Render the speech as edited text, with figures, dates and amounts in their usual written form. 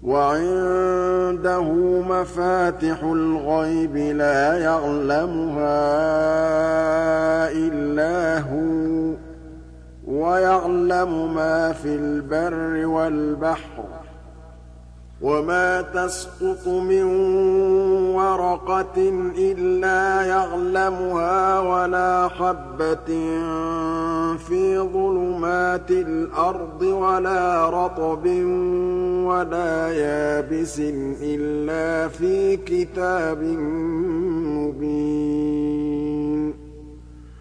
وَعِندَهُ مَفَاتِحُ الْغَيْبِ لَا يَعْلَمُهَا إِلَّا هُوَ ۚ وَيَعْلَمُ مَا فِي الْبَرِّ وَالْبَحْرِ ۚ وَمَا تَسْقُطُ مِن وَرَقَةٍ إِلَّا يَعْلَمُهَا وَلَا حَبَّةٍ فِي ظُلُمَاتِ الْأَرْضِ وَلَا رَطْبٍ وَلَا يَابِسٍ إِلَّا فِي كِتَابٍ مُّبِينٍ